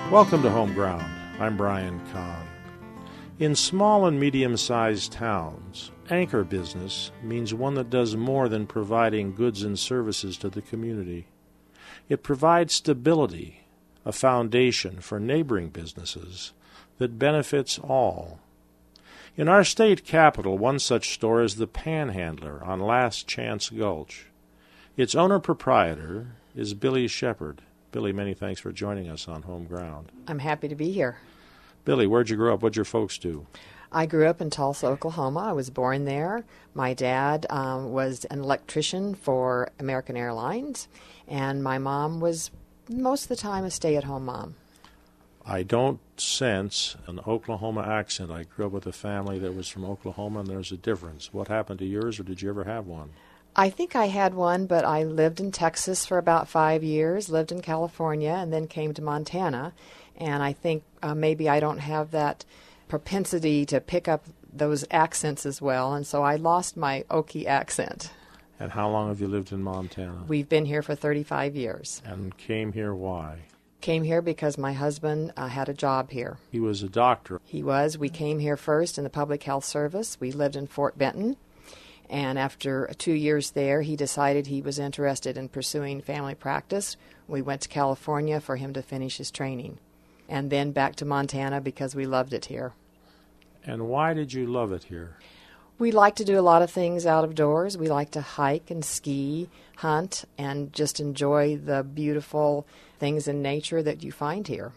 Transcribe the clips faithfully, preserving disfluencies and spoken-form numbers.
Welcome to Home Ground. I'm Brian Kahn. In small and medium-sized towns, anchor business means one that does more than providing goods and services to the community. It provides stability, a foundation for neighboring businesses that benefits all. In our state capital, one such store is the Panhandler on Last Chance Gulch. Its owner-proprietor is Billy Shepard. Billy, many thanks for joining us on Home Ground. I'm happy to be here. Billy, where'd you grow up? What'd your folks do? I grew up in Tulsa, Oklahoma. I was born there. My dad um, was an electrician for American Airlines, and my mom was most of the time a stay-at-home mom. I don't sense an Oklahoma accent. I grew up with a family that was from Oklahoma, and there's a difference. What happened to yours, or did you ever have one? I think I had one, but I lived in Texas for about five years, lived in California, and then came to Montana. And I think uh, maybe I don't have that propensity to pick up those accents as well, and so I lost my Okie accent. And how long have you lived in Montana? We've been here for thirty-five years. And came here why? Came here because my husband uh, had a job here. He was a doctor. He was. We came here first in the Public Health Service. We lived in Fort Benton. And after two years there, he decided he was interested in pursuing family practice. We went to California for him to finish his training. And then back to Montana because we loved it here. And why did you love it here? We like to do a lot of things out of doors. We like to hike and ski, hunt, and just enjoy the beautiful things in nature that you find here.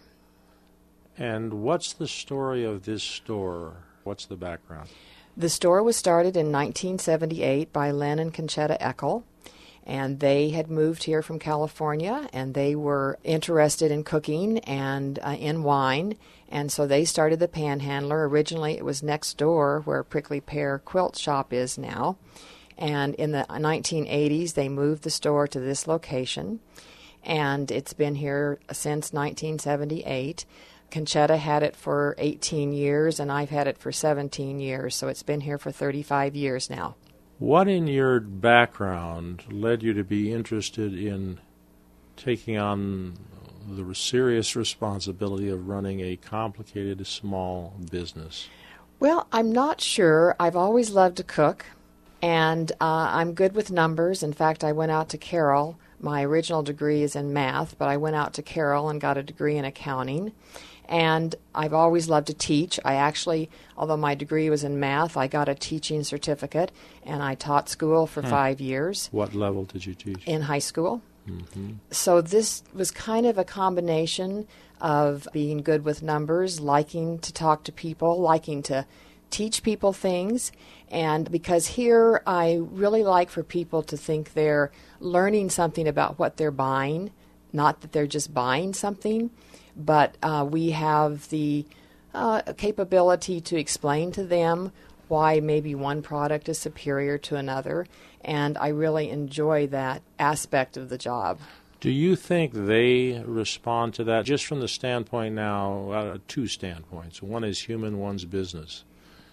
And what's the story of this store? What's the background? The store was started in nineteen seventy-eight by Len and Conchetta Eckel, and they had moved here from California, and they were interested in cooking and uh, in wine, and so they started the Panhandler. Originally, it was next door where Prickly Pear Quilt Shop is now, and in the nineteen eighties, they moved the store to this location, and it's been here since nineteen seventy-eight. Conchetta had it for eighteen years, and I've had it for seventeen years, so it's been here for thirty-five years now. What in your background led you to be interested in taking on the serious responsibility of running a complicated small business? Well, I'm not sure. I've always loved to cook, and uh, I'm good with numbers. In fact, I went out to Carroll. My original degree is in math, but I went out to Carroll and got a degree in accounting. And I've always loved to teach. I actually, although my degree was in math, I got a teaching certificate, and I taught school for hmm. five years. What level did you teach? In high school. Mm-hmm. So this was kind of a combination of being good with numbers, liking to talk to people, liking to teach people things. And because here I really like for people to think they're learning something about what they're buying, not that they're just buying something. But uh, we have the uh, capability to explain to them why maybe one product is superior to another, and I really enjoy that aspect of the job. Do you think they respond to that just from the standpoint now, uh, two standpoints? One is human, one's business.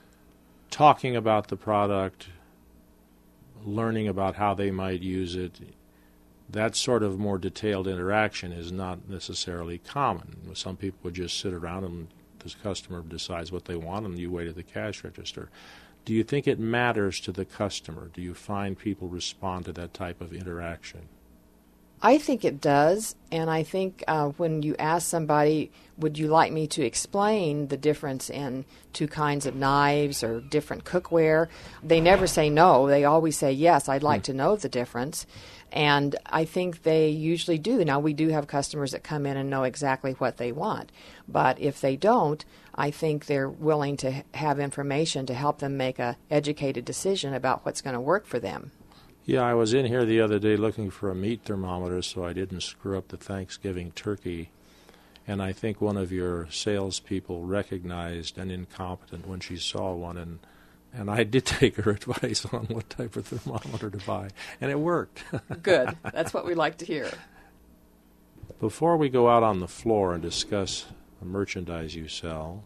Talking about the product, learning about how they might use it, that sort of more detailed interaction is not necessarily common. Some people would just sit around and the customer decides what they want and you wait at the cash register. Do you think it matters to the customer? Do you find people respond to that type of interaction? I think it does, and I think uh, when you ask somebody, would you like me to explain the difference in two kinds of knives or different cookware, they never say no. They always say, yes, I'd like hmm. to know the difference. And I think they usually do. Now, we do have customers that come in and know exactly what they want. But if they don't, I think they're willing to have information to help them make an educated decision about what's going to work for them. Yeah, I was in here the other day looking for a meat thermometer so I didn't screw up the Thanksgiving turkey. And I think one of your salespeople recognized an incompetent when she saw one, and And I did take her advice on what type of thermometer to buy, and it worked. Good. That's what we like to hear. Before we go out on the floor and discuss the merchandise you sell,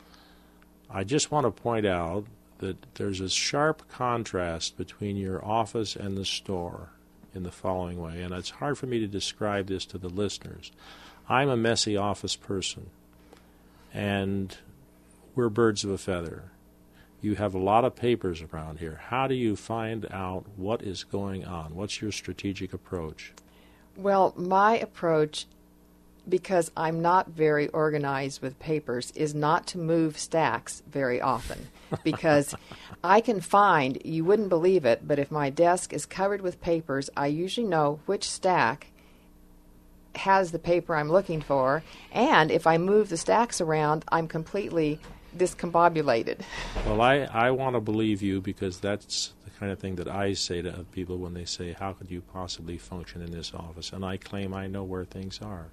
I just want to point out that there's a sharp contrast between your office and the store in the following way, and it's hard for me to describe this to the listeners. I'm a messy office person, and we're birds of a feather. You have a lot of papers around here. How do you find out what is going on? What's your strategic approach? Well, my approach, because I'm not very organized with papers, is not to move stacks very often. Because I can find, you wouldn't believe it, but if my desk is covered with papers, I usually know which stack has the paper I'm looking for, and if I move the stacks around, I'm completely discombobulated. Well, I, I want to believe you, because that's the kind of thing that I say to people when they say, how could you possibly function in this office? And I claim I know where things are.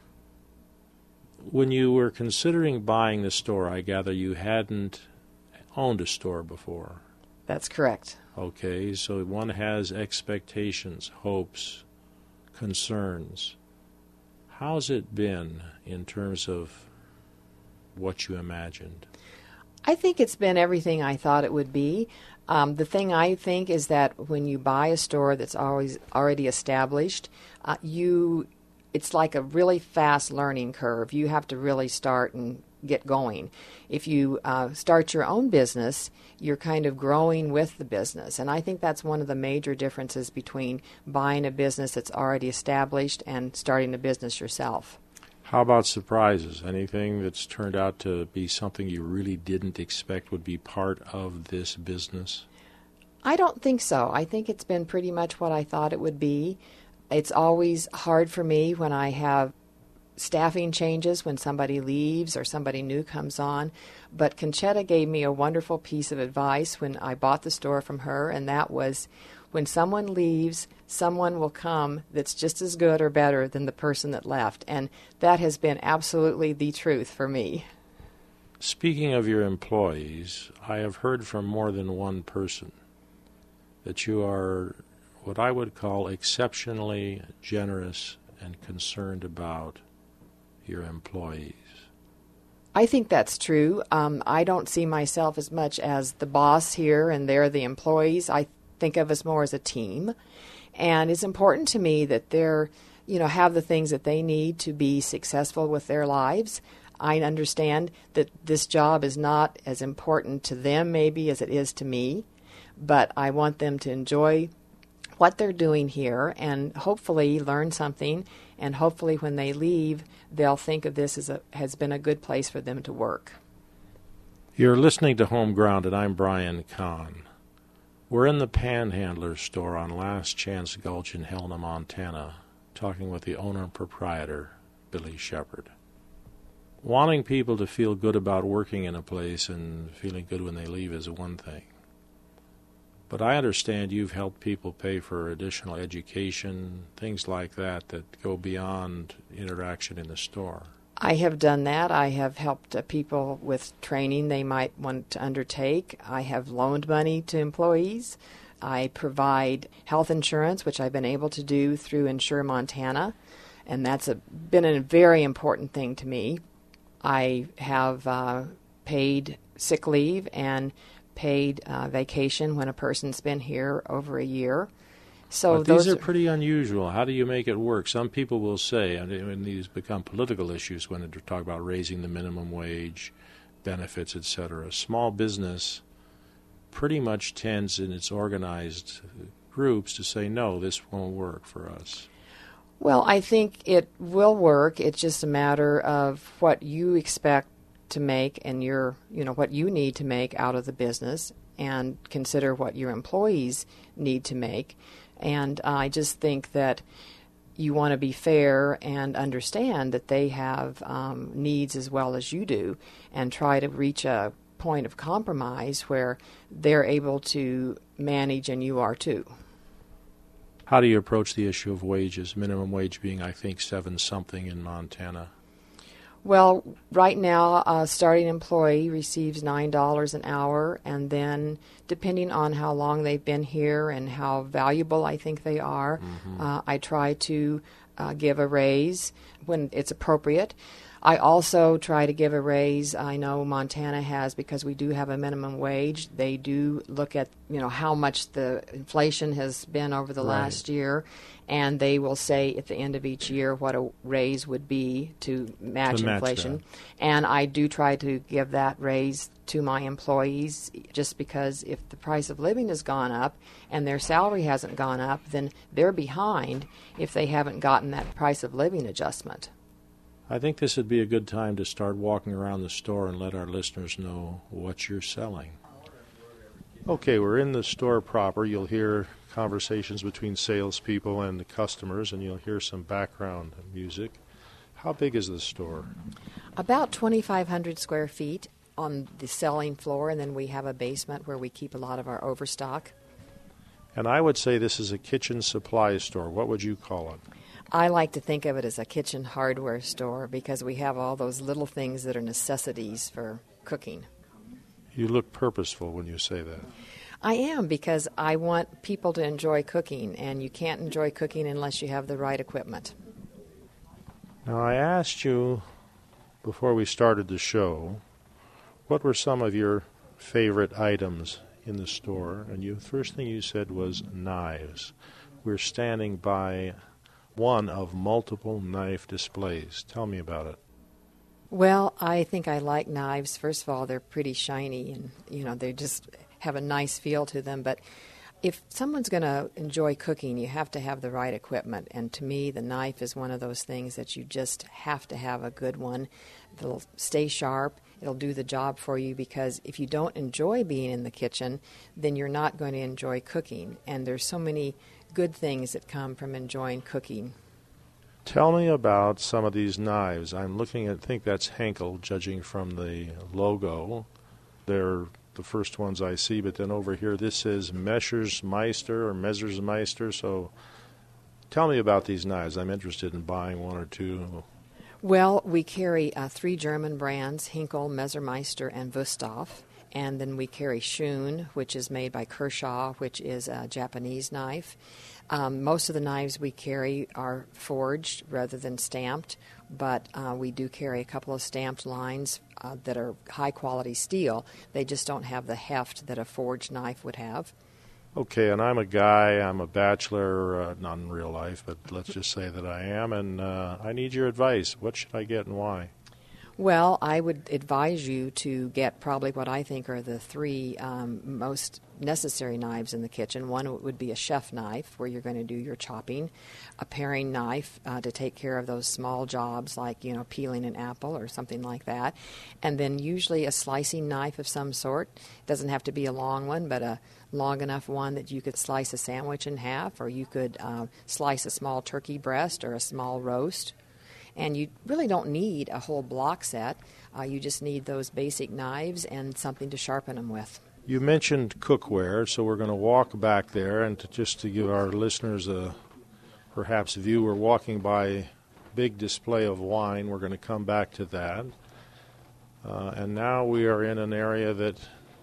When you were considering buying the store, I gather you hadn't owned a store before. That's correct. Okay, so one has expectations, hopes, concerns. How's it been in terms of what you imagined? I think it's been everything I thought it would be. Um, the thing I think is that when you buy a store that's always already established, uh, you it's like a really fast learning curve. You have to really start and get going. If you uh, start your own business, you're kind of growing with the business. And I think that's one of the major differences between buying a business that's already established and starting a business yourself. How about surprises? Anything that's turned out to be something you really didn't expect would be part of this business? I don't think so. I think it's been pretty much what I thought it would be. It's always hard for me when I have staffing changes, when somebody leaves or somebody new comes on. But Conchetta gave me a wonderful piece of advice when I bought the store from her, and that was, when someone leaves, someone will come that's just as good or better than the person that left. And that has been absolutely the truth for me. Speaking of your employees, I have heard from more than one person that you are what I would call exceptionally generous and concerned about your employees. I think that's true. Um, I don't see myself as much as the boss here and they're the employees. I think of us more as a team. And it's important to me that they're, you know, have the things that they need to be successful with their lives. I understand that this job is not as important to them maybe as it is to me, but I want them to enjoy what they're doing here and hopefully learn something, and hopefully when they leave, they'll think of this as a, has been a good place for them to work. You're listening to Home Ground, and I'm Brian Kahn. We're in the Panhandler store on Last Chance Gulch in Helena, Montana, talking with the owner and proprietor, Billy Shepard. Wanting people to feel good about working in a place and feeling good when they leave is one thing. But I understand you've helped people pay for additional education, things like that, that go beyond interaction in the store. I have done that. I have helped uh, people with training they might want to undertake. I have loaned money to employees. I provide health insurance, which I've been able to do through Insure Montana, and that's a, been a very important thing to me. I have uh, paid sick leave and paid uh, vacation when a person's been here over a year. So but those these are are pretty unusual. How do you make it work? Some people will say, and these become political issues when they talk about raising the minimum wage, benefits, et cetera. Small business pretty much tends in its organized groups to say, no, this won't work for us. Well, I think it will work. It's just a matter of what you expect to make and your, you know, what you need to make out of the business, and consider what your employees need to make. And I just think that you want to be fair and understand that they have um, needs as well as you do, and try to reach a point of compromise where they're able to manage and you are too. How do you approach the issue of wages, minimum wage being, I think, seven something in Montana? Well, right now, a starting employee receives nine dollars an hour, and then depending on how long they've been here and how valuable I think they are, mm-hmm. uh, I try to uh, give a raise when it's appropriate. I also try to give a raise. I know Montana has, because we do have a minimum wage. They do look at, you know, how much the inflation has been over the Right. last year, and they will say at the end of each year what a raise would be to match To match inflation. that. And I do try to give that raise to my employees, just because if the price of living has gone up and their salary hasn't gone up, then they're behind if they haven't gotten that price of living adjustment. I think this would be a good time to start walking around the store and let our listeners know what you're selling. Okay, we're in the store proper. You'll hear conversations between salespeople and the customers, and you'll hear some background music. How big is the store? About twenty-five hundred square feet on the selling floor, and then we have a basement where we keep a lot of our overstock. And I would say this is a kitchen supply store. What would you call it? I like to think of it as a kitchen hardware store, because we have all those little things that are necessities for cooking. You look purposeful when you say that. I am, because I want people to enjoy cooking, and you can't enjoy cooking unless you have the right equipment. Now, I asked you before we started the show, what were some of your favorite items in the store? And you, first thing you said was knives. We're standing by one of multiple knife displays. Tell me about it. Well, I think I like knives. First of all, they're pretty shiny, and, you know, they just have a nice feel to them. But if someone's going to enjoy cooking, you have to have the right equipment. And to me, the knife is one of those things that you just have to have a good one. It'll stay sharp. It'll do the job for you, because if you don't enjoy being in the kitchen, then you're not going to enjoy cooking. And there's so many good things that come from enjoying cooking. Tell me about some of these knives. I'm looking at, I think that's Henkel, judging from the logo. They're the first ones I see, but then over here this says Messermeister or Messermeister. So tell me about these knives. I'm interested in buying one or two. Well, we carry uh, three German brands, Henkel, Messermeister, and Wüsthof. And then we carry Schön, which is made by Kershaw, which is a Japanese knife. Um, most of the knives we carry are forged rather than stamped, but uh, we do carry a couple of stamped lines uh, that are high-quality steel. They just don't have the heft that a forged knife would have. Okay, and I'm a guy, I'm a bachelor, uh, not in real life, but let's just say that I am, and uh, I need your advice. What should I get and why? Well, I would advise you to get probably what I think are the three um, most necessary knives in the kitchen. One would be a chef knife, where you're going to do your chopping, a paring knife uh, to take care of those small jobs like, you know, peeling an apple or something like that, and then usually a slicing knife of some sort. It doesn't have to be a long one, but a long enough one that you could slice a sandwich in half, or you could uh, slice a small turkey breast or a small roast. And you really don't need a whole block set. Uh, you just need those basic knives and something to sharpen them with. You mentioned cookware, so we're going to walk back there, and to, just to give our listeners a perhaps view, we're walking by a big display of wine. We're going to come back to that. Uh, and now we are in an area that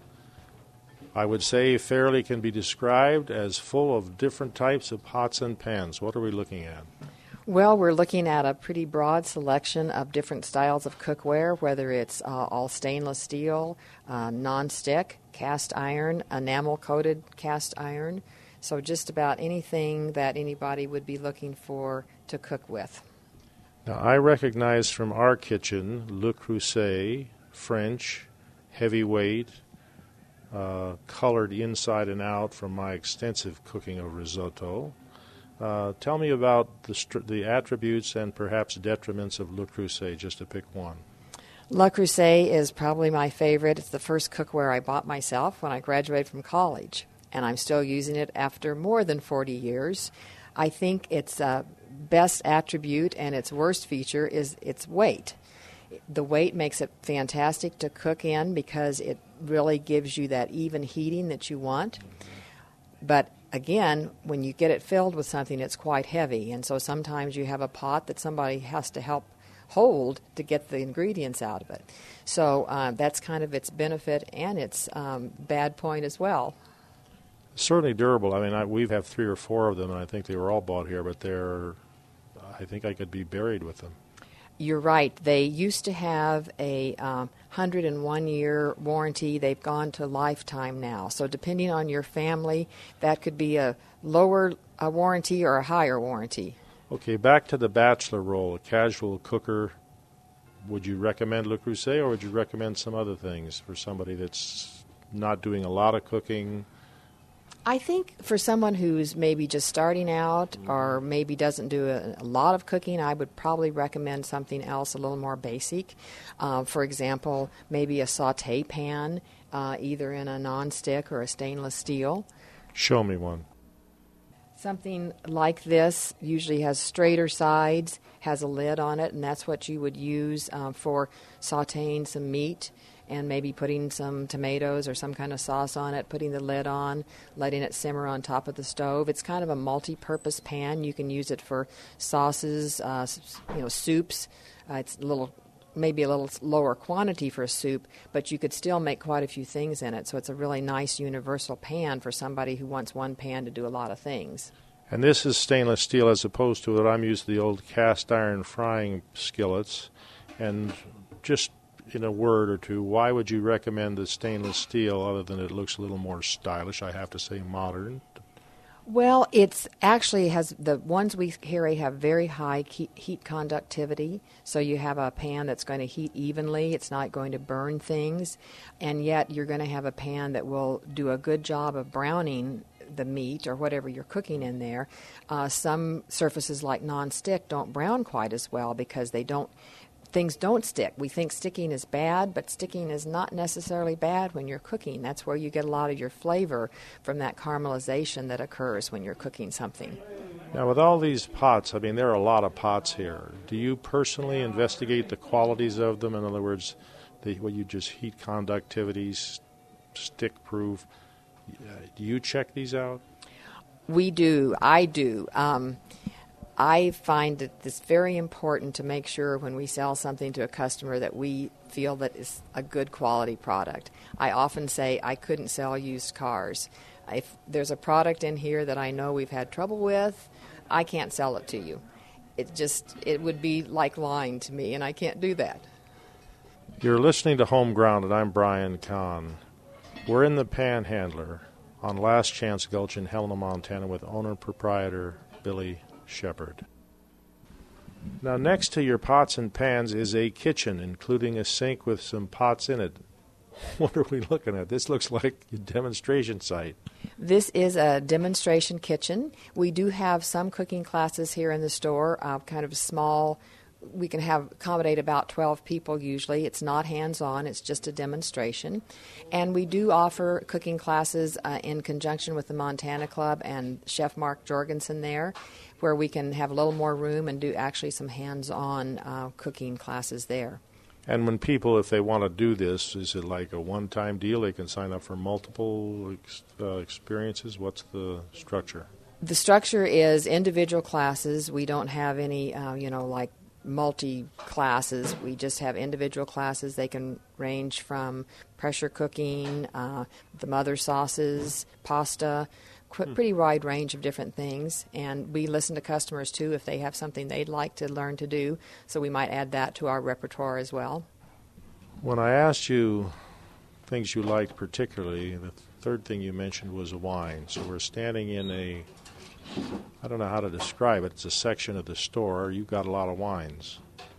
I would say fairly can be described as full of different types of pots and pans. What are we looking at? Well, we're looking at a pretty broad selection of different styles of cookware, whether it's uh, all stainless steel, uh, non-stick, cast iron, enamel-coated cast iron. So just about anything that anybody would be looking for to cook with. Now, I recognize from our kitchen Le Creuset, French, heavyweight, uh, colored inside and out from my extensive cooking of risotto. Uh, tell me about the, str- the attributes and perhaps detriments of Le Creuset, just to pick one. Le Creuset is probably my favorite. It's the first cookware I bought myself when I graduated from college, and I'm still using it after more than forty years. I think its uh, best attribute and its worst feature is its weight. The weight makes it fantastic to cook in because it really gives you that even heating that you want. But again, when you get it filled with something, it's quite heavy, and so sometimes you have a pot that somebody has to help hold to get the ingredients out of it. So uh, that's kind of its benefit and its um, bad point as well. Certainly durable. I mean, I, we have three or four of them, and I think they were all bought here, but they're, I think I could be buried with them. You're right. They used to have a um, one hundred one year warranty. They've gone to lifetime now. So depending on your family, that could be a lower a warranty or a higher warranty. Okay, back to the bachelor role, a casual cooker. Would you recommend Le Creuset, or would you recommend some other things for somebody that's not doing a lot of cooking? I think for someone who's maybe just starting out or maybe doesn't do a, a lot of cooking, I would probably recommend something else a little more basic. Uh, for example, maybe a saute pan, uh, either in a nonstick or a stainless steel. Show me one. Something like this usually has straighter sides, has a lid on it, and that's what you would use uh, for sauteing some meat and maybe putting some tomatoes or some kind of sauce on it, putting the lid on, letting it simmer on top of the stove. It's kind of a multi-purpose pan. You can use it for sauces, uh, you know, soups. Uh, it's a little, maybe a little lower quantity for a soup, but you could still make quite a few things in it. So it's a really nice universal pan for somebody who wants one pan to do a lot of things. And this is stainless steel as opposed to what I'm used to, the old cast iron frying skillets. And just in a word or two, why would you recommend the stainless steel other than it looks a little more stylish, I have to say modern? Well, it's actually has the ones we carry have very high heat conductivity, so you have a pan that's going to heat evenly. It's not going to burn things, and yet you're going to have a pan that will do a good job of browning the meat or whatever you're cooking in there. Uh, some surfaces like nonstick don't brown quite as well because they don't things don't stick. We think sticking is bad, but sticking is not necessarily bad when you're cooking. That's where you get a lot of your flavor from that caramelization that occurs when you're cooking something. Now, with all these pots, I mean, there are a lot of pots here. Do you personally investigate the qualities of them? In other words, the, what you just heat conductivity, stick proof. Do you check these out? We do. I do. Um, I find that it's very important to make sure when we sell something to a customer that we feel that it's a good quality product. I often say I couldn't sell used cars. If there's a product in here that I know we've had trouble with, I can't sell it to you. It just, it would be like lying to me, and I can't do that. You're listening to Home Ground, and I'm Brian Kahn. We're in the Panhandler on Last Chance Gulch in Helena, Montana with owner-proprietor Billy Shepard. Now, next to your pots and pans is a kitchen, including a sink with some pots in it. What are we looking at? This looks like a demonstration site. This is a demonstration kitchen. We do have some cooking classes here in the store, uh, kind of small. We can have accommodate about twelve people usually. It's not hands-on. It's just a demonstration. And we do offer cooking classes uh, in conjunction with the Montana Club and Chef Mark Jorgensen there, where we can have a little more room and do actually some hands-on uh, cooking classes there. And when people, if they want to do this, is it like a one-time deal? They can sign up for multiple ex- uh, experiences? What's the structure? The structure is individual classes. We don't have any, uh, you know, like multi-classes. We just have individual classes. They can range from pressure cooking, uh, the mother sauces, pasta, qu- pretty wide range of different things. And we listen to customers, too, if they have something they'd like to learn to do. So we might add that to our repertoire as well. When I asked you things you liked particularly, the third thing you mentioned was a wine. So we're standing in a, I don't know how to describe it, it's a section of the store. You've got a lot of wines.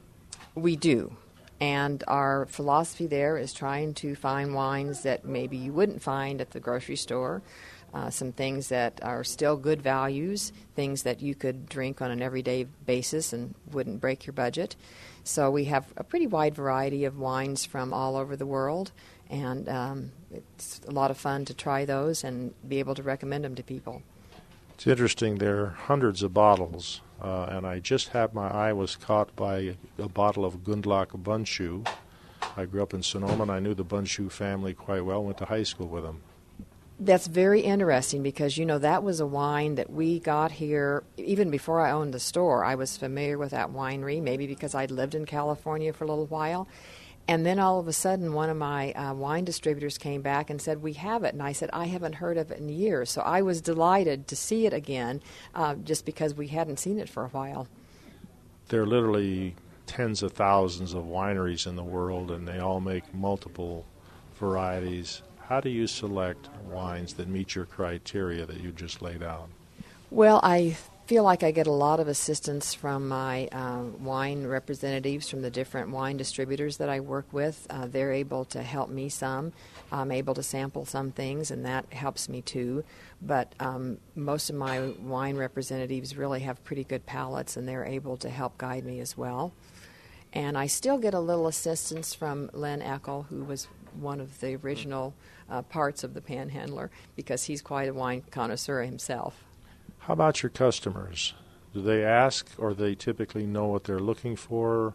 We do. And our philosophy there is trying to find wines that maybe you wouldn't find at the grocery store, uh, some things that are still good values, things that you could drink on an everyday basis and wouldn't break your budget. So we have a pretty wide variety of wines from all over the world, and um, it's a lot of fun to try those and be able to recommend them to people. It's interesting, there are hundreds of bottles, uh, and I just had my eye was caught by a bottle of Gundlach Bundschuh. I grew up in Sonoma, and I knew the Bundschuh family quite well, went to high school with them. That's very interesting because, you know, that was a wine that we got here even before I owned the store. I was familiar with that winery, maybe because I'd lived in California for a little while. And then all of a sudden, one of my uh, wine distributors came back and said, we have it. And I said, I haven't heard of it in years. So I was delighted to see it again, uh, just because we hadn't seen it for a while. They're literally tens of thousands of wineries in the world, and they all make multiple varieties. How do you select wines that meet your criteria that you just laid out? Well, I feel like I get a lot of assistance from my uh, wine representatives from the different wine distributors that I work with. Uh, they're able to help me some. I'm able to sample some things, and that helps me too. But um, most of my wine representatives really have pretty good palates, and they're able to help guide me as well. And I still get a little assistance from Len Eckel, who was one of the original uh, parts of the Panhandler, because he's quite a wine connoisseur himself. How about your customers? Do they ask, or they typically know what they're looking for?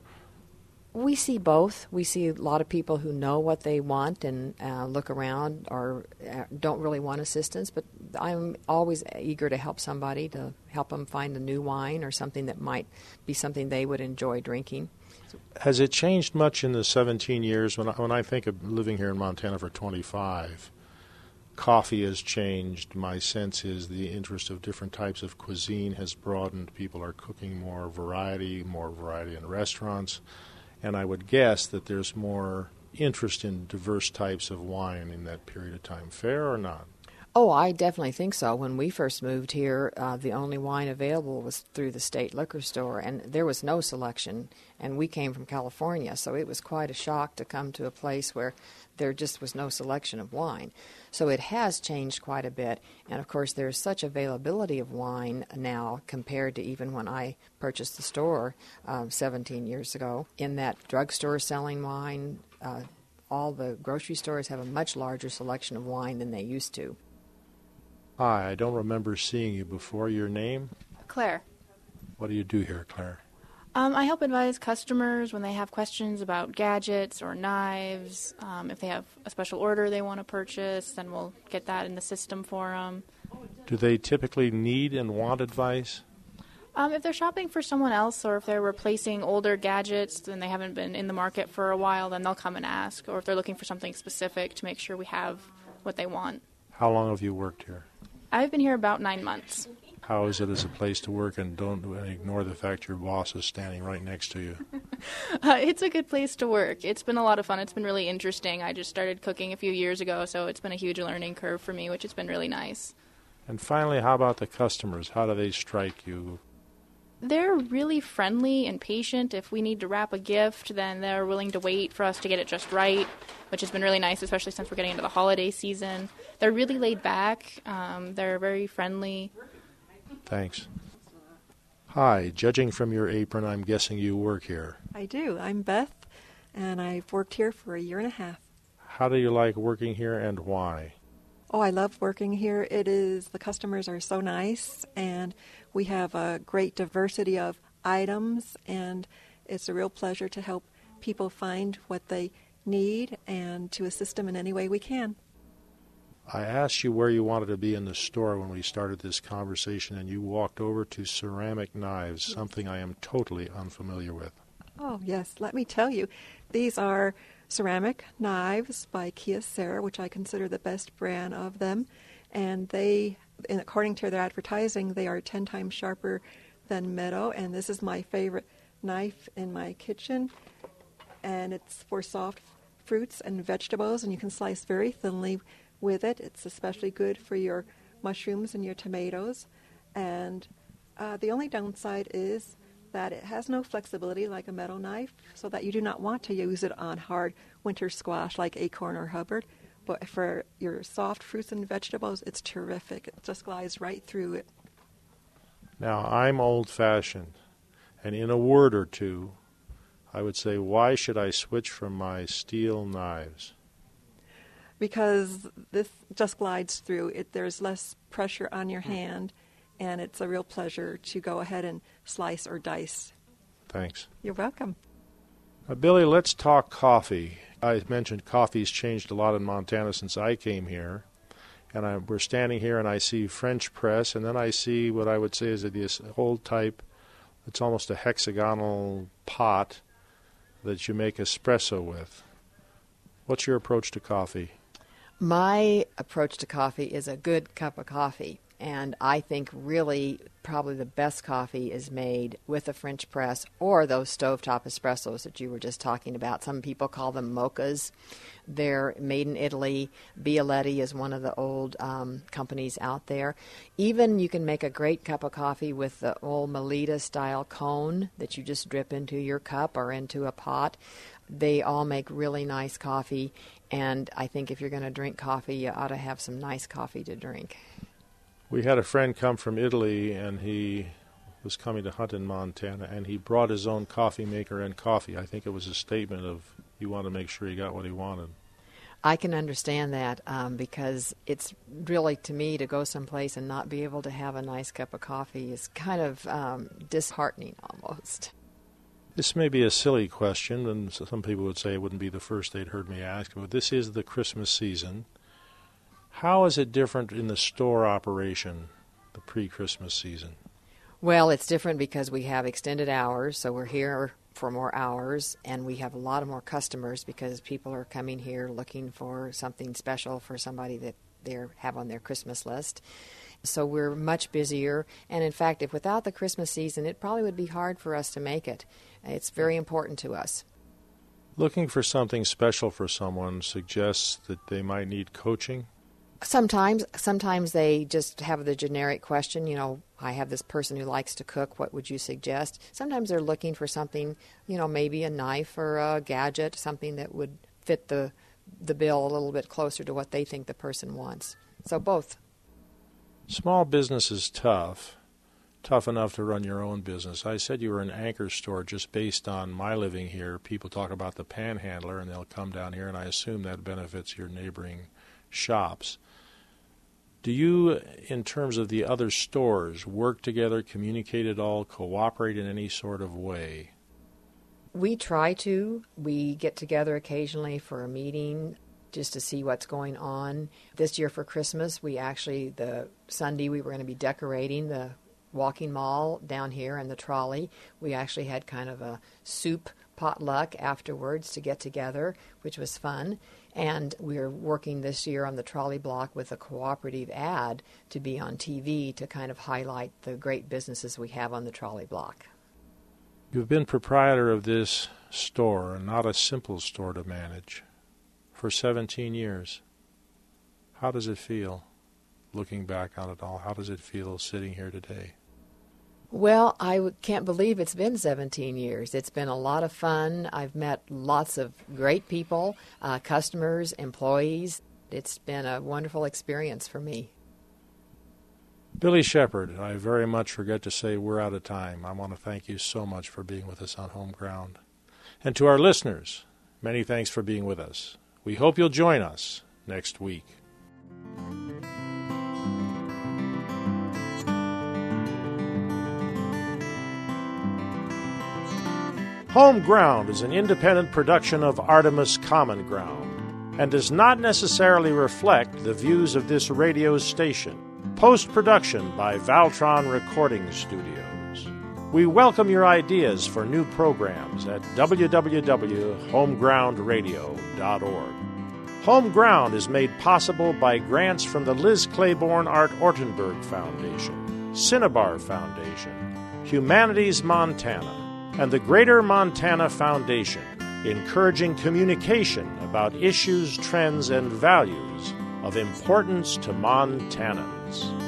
We see both. We see a lot of people who know what they want and uh, look around or uh, don't really want assistance, but I'm always eager to help somebody, to help them find a new wine or something that might be something they would enjoy drinking. Has it changed much in the seventeen years? When I, when I think of living here in Montana for twenty-five, coffee has changed. My sense is the interest of different types of cuisine has broadened. People are cooking more variety, more variety in restaurants. And I would guess that there's more interest in diverse types of wine in that period of time. Fair or not? Oh, I definitely think so. When we first moved here, uh, the only wine available was through the state liquor store, and there was no selection. And we came from California, so it was quite a shock to come to a place where there just was no selection of wine. So it has changed quite a bit. And, of course, there's such availability of wine now compared to even when I purchased the store uh, seventeen years ago. In that drugstore selling wine, uh, all the grocery stores have a much larger selection of wine than they used to. Hi, I don't remember seeing you before. Your name? Claire. What do you do here, Claire? Um, I help advise customers when they have questions about gadgets or knives. Um, if they have a special order they want to purchase, then we'll get that in the system for them. Do they typically need and want advice? Um, if they're shopping for someone else or if they're replacing older gadgets and they haven't been in the market for a while, then they'll come and ask. Or if they're looking for something specific to make sure we have what they want. How long have you worked here? I've been here about nine months. How is it as a place to work, and don't ignore the fact your boss is standing right next to you? uh, it's a good place to work. It's been a lot of fun. It's been really interesting. I just started cooking a few years ago, so it's been a huge learning curve for me, which has been really nice. And finally, how about the customers? How do they strike you? They're really friendly and patient. If we need to wrap a gift, then they're willing to wait for us to get it just right, which has been really nice, especially since we're getting into the holiday season. They're really laid back. Um, they're very friendly. Thanks. Hi, judging from your apron, I'm guessing you work here. I do. I'm Beth, and I've worked here for a year and a half. How do you like working here, and why? Oh, I love working here. It is, the customers are so nice, and we have a great diversity of items, and it's a real pleasure to help people find what they need and to assist them in any way we can. I asked you where you wanted to be in the store when we started this conversation, and you walked over to ceramic knives, something I am totally unfamiliar with. Oh, yes. Let me tell you, these are ceramic knives by Kyocera, which I consider the best brand of them. And they, and according to their advertising, they are ten times sharper than metal. And this is my favorite knife in my kitchen. And it's for soft fruits and vegetables, and you can slice very thinly with it. It's especially good for your mushrooms and your tomatoes. And uh, the only downside is that it has no flexibility like a metal knife, so that you do not want to use it on hard winter squash like acorn or Hubbard. But for your soft fruits and vegetables, it's terrific. It just glides right through it. Now, I'm old-fashioned, and in a word or two, I would say, why should I switch from my steel knives? Because this just glides through. It, there's less pressure on your hand, and it's a real pleasure to go ahead and slice or dice. Thanks. You're welcome. Uh, Billy, let's talk coffee. I mentioned coffee's changed a lot in Montana since I came here. And I, we're standing here, and I see French press, and then I see what I would say is this old type, it's almost a hexagonal pot that you make espresso with. What's your approach to coffee? My approach to coffee is a good cup of coffee. And I think really probably the best coffee is made with a French press or those stovetop espressos that you were just talking about. Some people call them mochas. They're made in Italy. Bialetti is one of the old um, companies out there. Even you can make a great cup of coffee with the old Melita-style cone that you just drip into your cup or into a pot. They all make really nice coffee, and I think if you're going to drink coffee, you ought to have some nice coffee to drink. We had a friend come from Italy, and he was coming to hunt in Montana, and he brought his own coffee maker and coffee. I think it was a statement of he wanted to make sure he got what he wanted. I can understand that um, because it's really, to me, to go someplace and not be able to have a nice cup of coffee is kind of um, disheartening almost. This may be a silly question, and some people would say it wouldn't be the first they'd heard me ask, but this is the Christmas season. How is it different in the store operation, the pre-Christmas season? Well, it's different because we have extended hours, so we're here for more hours, and we have a lot of more customers because people are coming here looking for something special for somebody that they have on their Christmas list. So we're much busier, and in fact, if without the Christmas season, it probably would be hard for us to make it. It's very important to us. Looking for something special for someone suggests that they might need coaching? Sometimes, sometimes they just have the generic question, you know, I have this person who likes to cook, what would you suggest? Sometimes they're looking for something, you know, maybe a knife or a gadget, something that would fit the the bill a little bit closer to what they think the person wants. So both. Small business is tough, tough enough to run your own business. I said you were an anchor store just based on my living here. People talk about the panhandler, and they'll come down here, and I assume that benefits your neighboring shops. Do you, in terms of the other stores, work together, communicate at all, cooperate in any sort of way? We try to. We get together occasionally for a meeting just to see what's going on. This year for Christmas, we actually, the Sunday we were going to be decorating the walking mall down here and the trolley. We actually had kind of a soup potluck afterwards to get together, which was fun. And we're working this year on the trolley block with a cooperative ad to be on T V to kind of highlight the great businesses we have on the trolley block. You've been proprietor of this store, and not a simple store to manage, for seventeen years. How does it feel, looking back on it all? How does it feel sitting here today? Well, I w- can't believe it's been seventeen years. It's been a lot of fun. I've met lots of great people, uh, customers, employees. It's been a wonderful experience for me. Billy Shepard, I very much forget to say we're out of time. I want to thank you so much for being with us on Home Ground. And to our listeners, many thanks for being with us. We hope you'll join us next week. Home Ground is an independent production of Artemis Common Ground and does not necessarily reflect the views of this radio station. Post-production by Valtron Recording Studios. We welcome your ideas for new programs at w w w dot home ground radio dot org. Home Ground is made possible by grants from the Liz Claiborne Art Ortenberg Foundation, Cinnabar Foundation, Humanities Montana, and the Greater Montana Foundation, encouraging communication about issues, trends, and values of importance to Montanans.